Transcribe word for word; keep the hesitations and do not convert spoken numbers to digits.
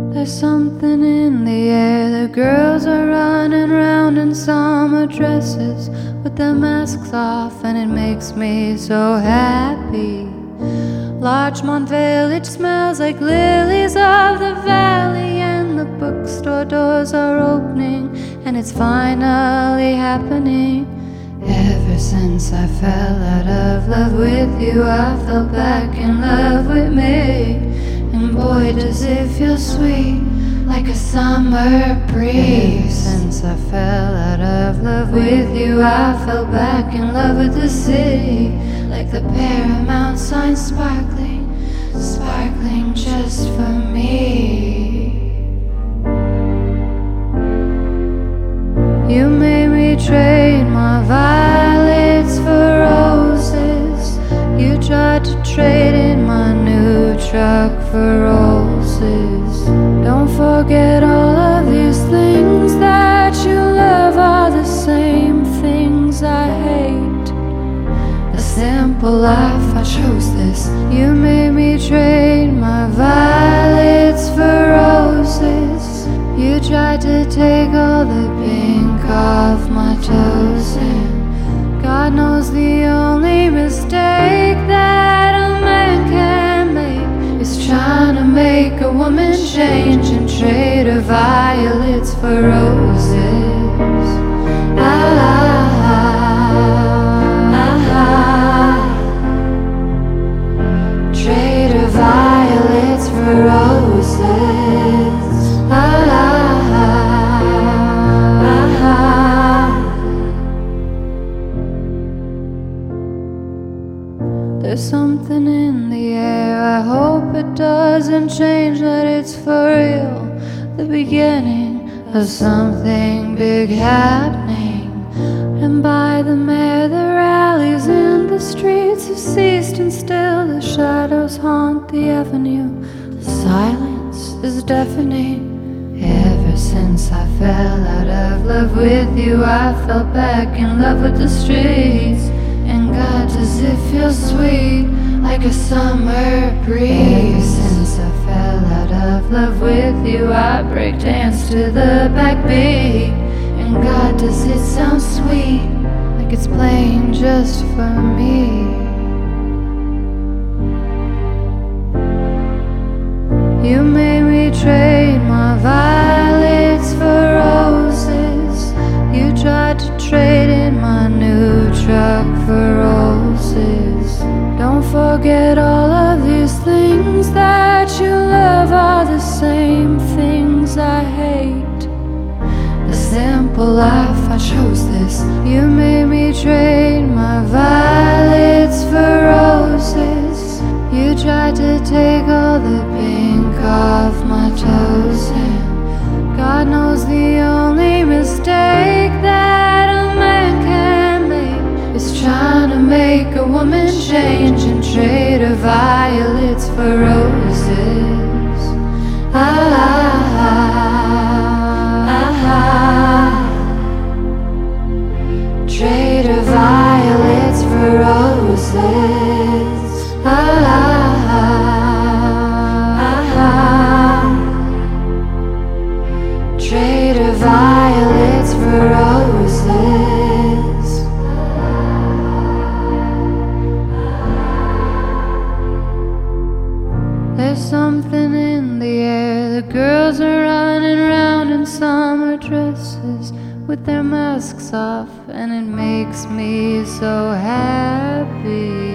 There's something in the air. The girls are running round in summer dresses with their masks off, and it makes me so happy. Larchmont Village smells like lilies of the valley, and the bookstore doors are opening, and it's finally happening. Ever since I fell out of love with you, I fell back in love with me. And boy, does it feel sweet, like a summer breeze. Since I fell out of love with you, I fell back in love with the city, like the Paramount sign sparkling, sparkling just for me. You made me trade my violets for roses. You tried to trade in my new truck for roses. Don't forget all of these things that you love are the same things I hate. The simple life, I chose this. You made me trade my violets for roses. You tried to take all the pink off my toes, and God knows the only mistake that a man can make is trying to make a woman change and trade her violets for roses. Ah, ah, ah, trade her violets for roses. Ah, ah, ah. There's something in the air. I hope it doesn't change, that it's for real, the beginning of something big happening. And by the mare, the rallies in the streets have ceased, and still the shadows haunt the avenue. The silence is deafening. Ever since I fell out of love with you, I fell back in love with the streets. And God, does it feel sweet, like a summer breeze. Since I fell out of love with you, I break dance to the backbeat. And God, does it sound sweet, like it's playing just for me. You made me trade my violets for roses. You tried to trade in my new truck for roses. Don't forget all of these things that you love are the same things I hate. The simple life, I chose this. You made me trade my violets for roses. You tried to take all the pink off my toes, and God knows the only mistake that a man can make is trying to make a woman change and trade her violets for roses. Ah, ah, ah, trade her violets for roses. Ah, ah, trade her violets for roses. There's something in the air. The girls are running round in summer dresses with their masks off, and it makes me so happy.